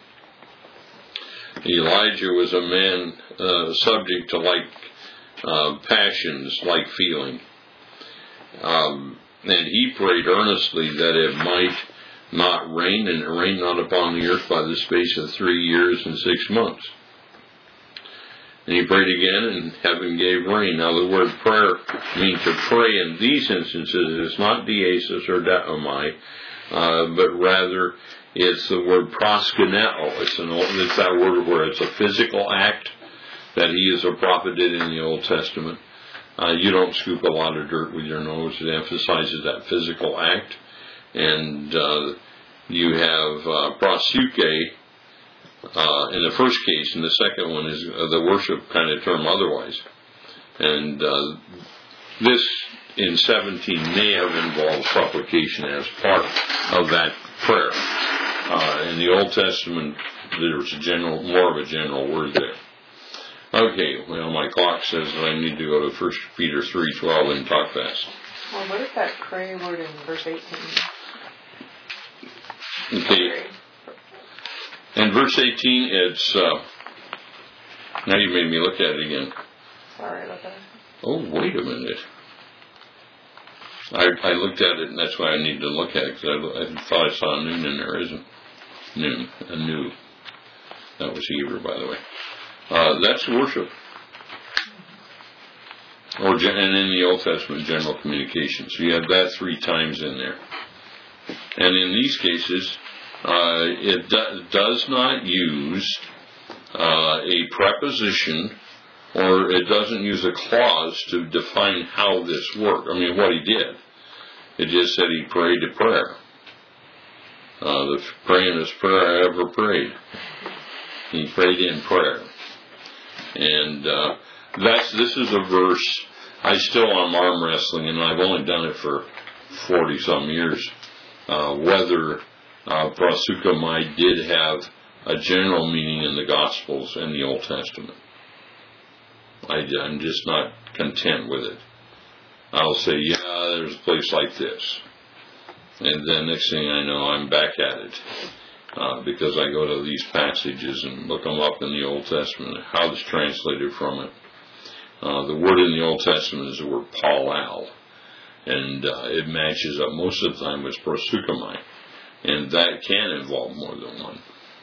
Elijah was a man uh, subject to like uh, passions, like feeling. Um, and he prayed earnestly that it might not rain, and it rained not upon the earth by the space of three years and six months. And he prayed again, and heaven gave rain. Now the word prayer means to pray in these instances. It's not deasis or daomai, uh, but rather it's the word proskuneo. It's, an, it's that word where it's a physical act that he as a prophet did in the Old Testament. Uh, you don't scoop a lot of dirt with your nose. It emphasizes that physical act. And uh, you have uh, prosuke uh, in the first case, and the second one is uh, the worship kind of term otherwise. And uh, this in seventeen may have involved supplication as part of that prayer. Uh, in the Old Testament, there was a general, more of a general word there. Okay, well, my clock says that I need to go to First Peter three twelve and talk fast. Well, what is that pray word in verse eighteen? Okay. In verse eighteen, it's, uh, now you made me look at it again. Sorry about that. Oh, wait a minute. I, I looked at it, and that's why I need to look at it, because I, I thought I saw a noon in there. Isn't noon, a new. That was Hebrew, by the way. Uh, that's worship. Or and in the Old Testament, general communication. So you have that three times in there. And in these cases, uh, it do, does not use uh, a preposition, or it doesn't use a clause to define how this worked. I mean, what he did. It just said he prayed a prayer. Uh, the prayingest prayer I ever prayed. He prayed in prayer. And uh, that's this is a verse. I still am arm wrestling, and I've only done it for forty some years. Uh, whether uh, proseuchomai did have a general meaning in the Gospels and the Old Testament. I, I'm just not content with it. I'll say, yeah, there's a place like this. And then next thing I know, I'm back at it. Uh, because I go to these passages and look them up in the Old Testament, how it's translated from it. Uh, the word in the Old Testament is the word Paulal. And uh, it matches up most of the time with proseuchomai. And that can involve more than one.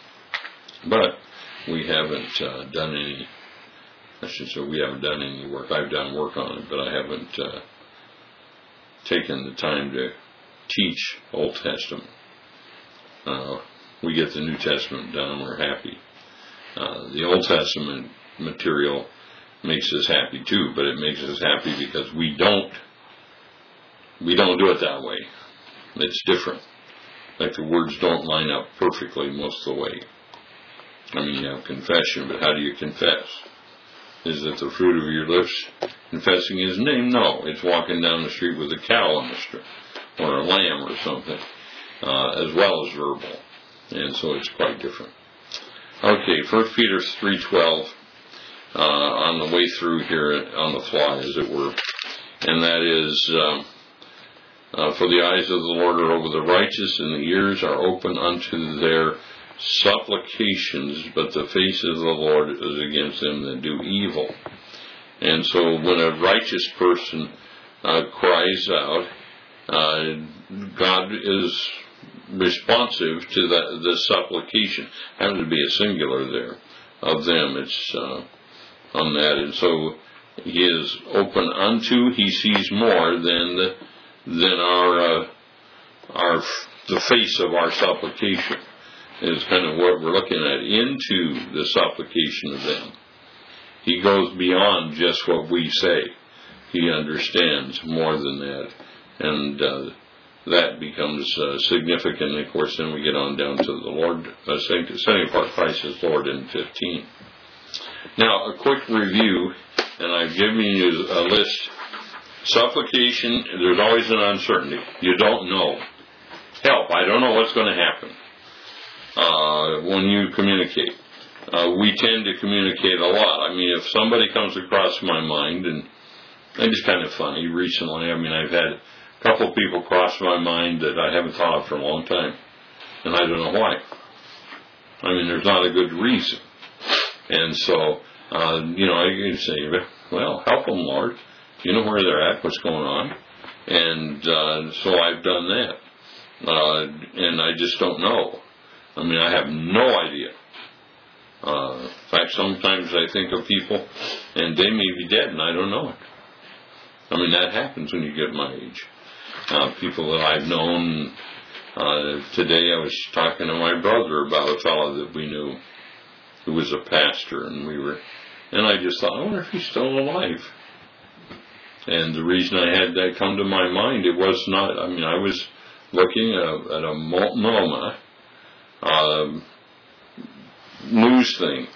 But we haven't uh, done any, I should say we haven't done any work. I've done work on it, but I haven't uh, taken the time to teach Old Testament. Uh, we get the New Testament done, we're happy. Uh, the Old Testament material makes us happy too, but it makes us happy because we don't we don't do it that way. It's different. Like the words don't line up perfectly most of the way. I mean, you have confession, but how do you confess? Is it the fruit of your lips confessing His name? No, it's walking down the street with a cow on the street, or a lamb or something, uh, as well as verbal. And so it's quite different. Okay, First Peter three twelve, uh, on the way through here, on the fly, as it were, and that is, um, uh, for the eyes of the Lord are over the righteous, and the ears are open unto their supplications, but the face of the Lord is against them that do evil. And so when a righteous person uh, cries out, uh, God is responsive to the, the supplication. Happens to be a singular there of them. It's uh, on that, and so He is open unto. He sees more than the, than our uh, our the face of our supplication. Is kind of what we're looking at into the supplication of them. He goes beyond just what we say. He understands more than that, and uh, that becomes uh, significant. Of course, then we get on down to the Lord, uh, setting apart Christ as Lord in fifteen. Now, a quick review, and I've given you a list. Supplication, there's always an uncertainty. You don't know. Help, I don't know what's going to happen. Uh, when you communicate. Uh, we tend to communicate a lot. I mean, if somebody comes across my mind, and it's kind of funny, recently, I mean, I've had a couple of people cross my mind that I haven't thought of for a long time, and I don't know why. I mean, there's not a good reason. And so, uh, you know, I can say, well, help them, Lord. You know where they're at, what's going on. And uh, so I've done that. Uh, and I just don't know. I mean, I have no idea. Uh, in fact, sometimes I think of people, and they may be dead, and I don't know it. I mean, that happens when you get my age. Uh, people that I've known. Uh, today I was talking to my brother about a fellow that we knew who was a pastor, and we were, and I just thought, I wonder if he's still alive. And the reason I had that come to my mind, it was not, I mean, I was looking at, at a multnomah, Uh, news thing.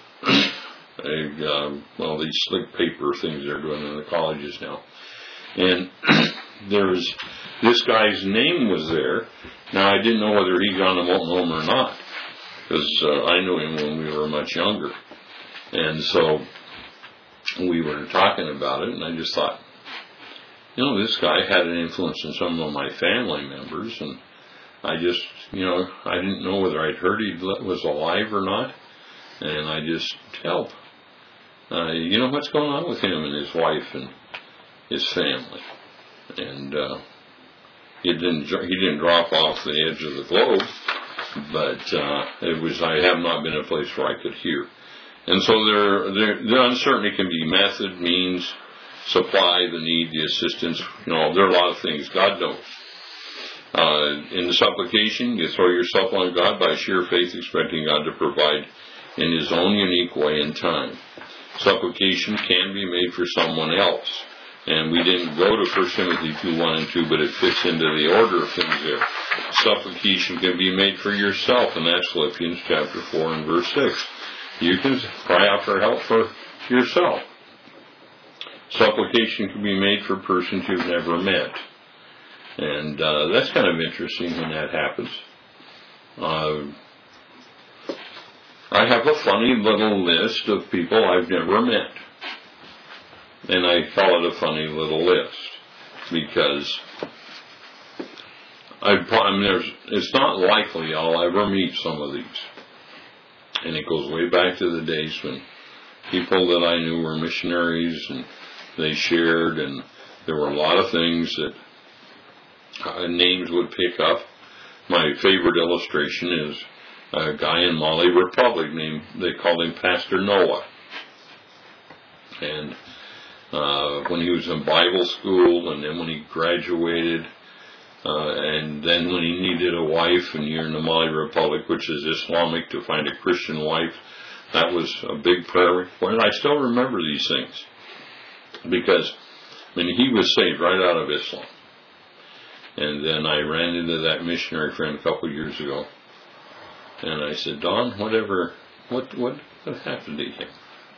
a, uh, well, these slick paper things they're doing in the colleges now. And there's, this guy's name was there. Now, I didn't know whether he got a multnomah or not, because uh, I knew him when we were much younger. And so we were talking about it, and I just thought, you know, this guy had an influence in some of my family members, and I just, you know, I didn't know whether I'd heard he was alive or not, and I just help. Uh, you know what's going on with him and his wife and his family, and uh, he didn't he didn't drop off the edge of the globe, but uh, it was I have not been a place where I could hear, and so there, there the uncertainty can be method, means, supply, the need, the assistance. You know, there are a lot of things God knows. Uh, in the supplication, you throw yourself on God by sheer faith, expecting God to provide in His own unique way and time. Supplication can be made for someone else. And we didn't go to First Timothy two, one and two, but it fits into the order of things there. Supplication can be made for yourself, and that's Philippians chapter four and verse six. You can cry out for help for yourself. Supplication can be made for persons you've never met. And uh, that's kind of interesting when that happens. Uh, I have a funny little list of people I've never met. And I call it a funny little list because I, I mean, there's, it's not likely I'll ever meet some of these. And it goes way back to the days when people that I knew were missionaries and they shared, and there were a lot of things that uh, names would pick up. My favorite illustration is a guy in Mali Republic named, they called him Pastor Noah. And uh, when he was in Bible school, and then when he graduated, uh, and then when he needed a wife, and you're in the Mali Republic, which is Islamic, to find a Christian wife, that was a big prayer. Well, I still remember these things because, I mean, he was saved right out of Islam. And then I ran into that missionary friend a couple of years ago, and I said, Don, whatever, what, what, what happened to him?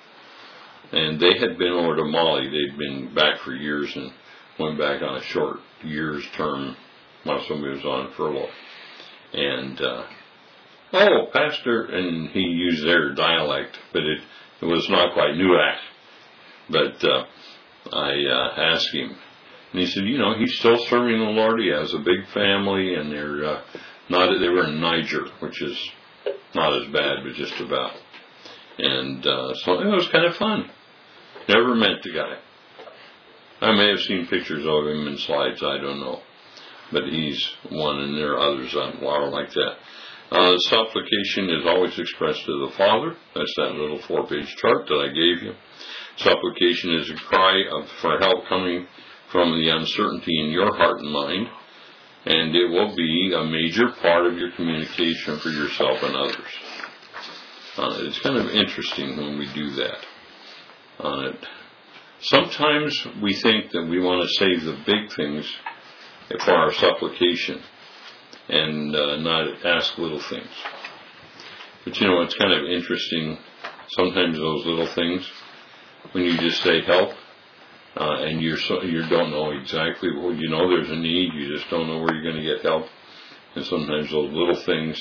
And they had been over to Mali. They'd been back for years and went back on a short year's term while somebody was on furlough. And, uh, oh, Pastor, and he used their dialect, but it, it was not quite Nuak. But uh, I uh, asked him, and he said, you know, he's still serving the Lord. He has a big family, and they're uh, not. They were in Niger, which is not as bad, but just about. And uh, so it was kind of fun. Never met the guy. I may have seen pictures of him in slides, I don't know. But he's one, and there are others on water like that. Uh, supplication is always expressed to the Father. That's that little four-page chart that I gave you. Supplication is a cry of, for help coming from the uncertainty in your heart and mind, and it will be a major part of your communication for yourself and others. Uh, it's kind of interesting when we do that. Uh, sometimes we think that we want to save the big things for our supplication and uh, not ask little things. But you know, it's kind of interesting, sometimes those little things, when you just say help, uh, and you're so, you don't know exactly, well, you know there's a need, you just don't know where you're going to get help. And sometimes those little things,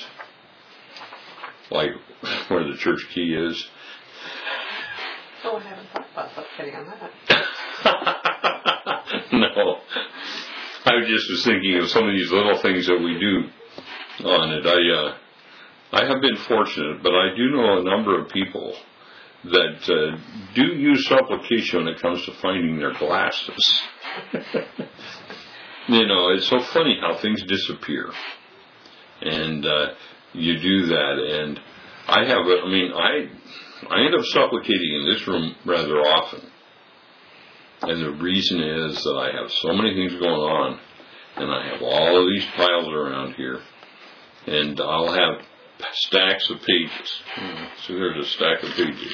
like where the church key is. Oh, I haven't thought about supplicating on that. No. I just was thinking of some of these little things that we do on it. I uh, I have been fortunate, but I do know a number of people that uh, do use supplication when it comes to finding their glasses. You know, it's so funny how things disappear. And uh, you do that. And I have, a, I mean, I, I end up supplicating in this room rather often. And the reason is that I have so many things going on, and I have all of these piles around here, and I'll have stacks of pages. So there's a stack of pages.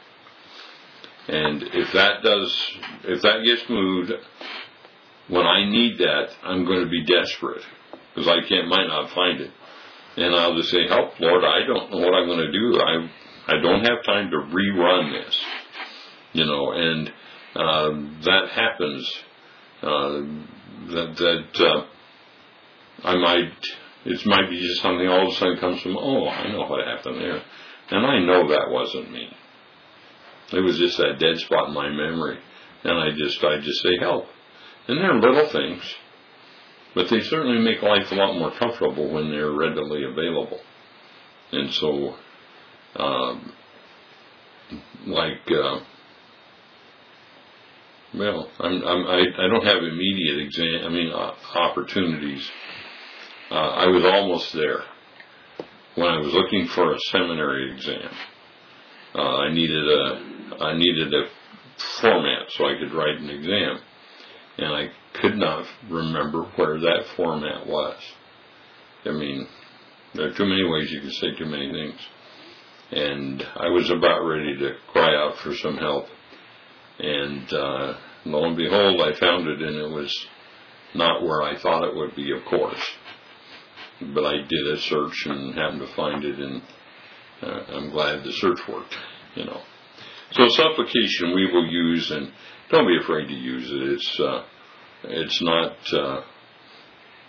And if that does, if that gets moved, when I need that, I'm going to be desperate, because I can't, might not find it. And I'll just say, help, Lord, I don't know what I'm going to do. I, I don't have time to rerun this. You know, and Uh, that happens, uh, that, that, uh, I might, it might be just something all of a sudden comes from, oh, I know what happened there. And I know that wasn't me. It was just that dead spot in my memory. And I just, I just say help. And they're little things, but they certainly make life a lot more comfortable when they're readily available. And so, um, like, uh, Well, I'm, I'm, I, I don't have immediate exam. I mean, uh, opportunities. Uh, I was almost there when I was looking for a seminary exam. Uh, I needed a, I needed a format so I could write an exam, and I could not remember where that format was. I mean, there are too many ways you can say too many things, and I was about ready to cry out for some help. And uh, lo and behold, I found it, and it was not where I thought it would be, of course. But I did a search and happened to find it, and uh, I'm glad the search worked, you know. So supplication we will use, and don't be afraid to use it. It's uh, it's not uh,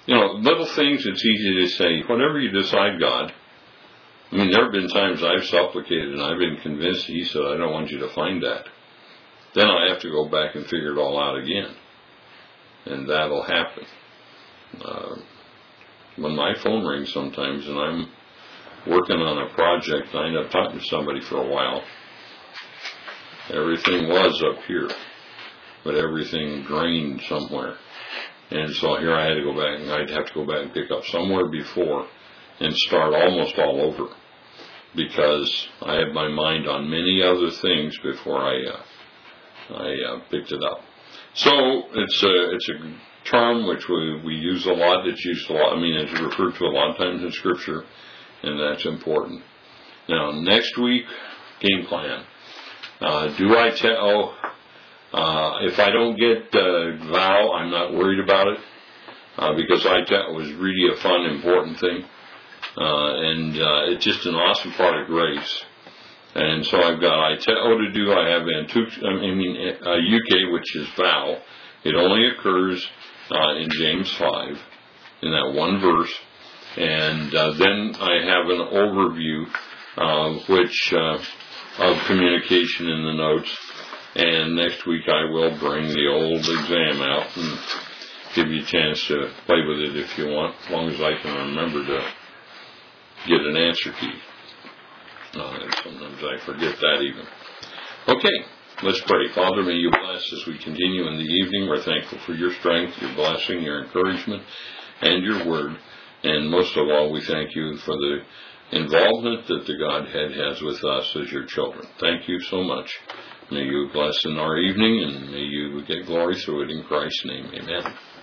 you know, little things, it's easy to say, whatever you decide, God. I mean, there have been times I've supplicated and I've been convinced He said, I don't want you to find that. Then I have to go back and figure it all out again. And that'll happen. Uh, when my phone rings sometimes and I'm working on a project, I end up talking to somebody for a while. Everything was up here, but everything drained somewhere. And so here I had to go back, and I'd have to go back and pick up somewhere before and start almost all over, because I had my mind on many other things before I uh, I uh, picked it up. So it's a it's a term which we we use a lot. It's used a lot. I mean, it's referred to a lot of times in Scripture, and that's important. Now, next week, game plan. Uh, do I tell? Uh, if I don't get uh, vow, I'm not worried about it, uh, because I tell it was really a fun, important thing. Uh, and uh, it's just an awesome part of grace. And so I've got I tell to do. I have Antuk, I mean uh, U K, which is vow. It only occurs uh, in James five, in that one verse. And uh, then I have an overview, uh, which uh, of communication in the notes. And next week I will bring the old exam out and give you a chance to play with it if you want, as long as I can remember to get an answer key. Uh, sometimes I forget that even. Okay, let's pray. Father, may you bless as we continue in the evening. We're thankful for your strength, your blessing, your encouragement, and your word. And most of all, we thank you for the involvement that the Godhead has with us as your children. Thank you so much. May you bless in our evening, and may you get glory through it in Christ's name. Amen.